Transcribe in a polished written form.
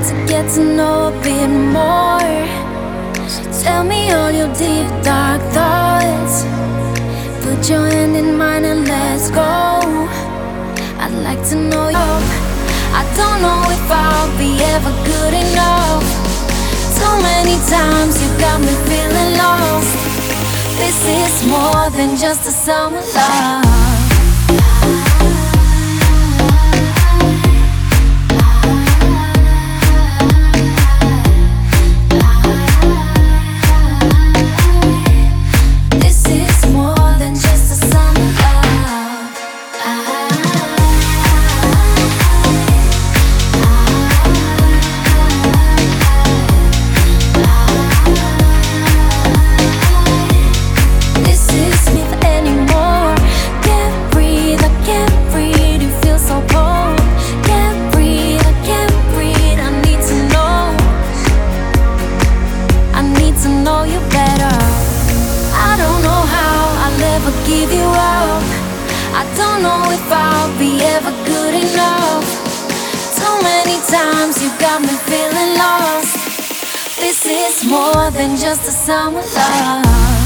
to get to know a bit more. Tell me all your deep, dark thoughts. Put your hand in mine and let's go. I'd like to know you. I don't know if I'll be ever good enough. Too many times you got me feeling lost. This is more than just a summer love. Give you up. I don't know if I'll be ever good enough. Too many times you got me feeling lost. This is more than just a summer love.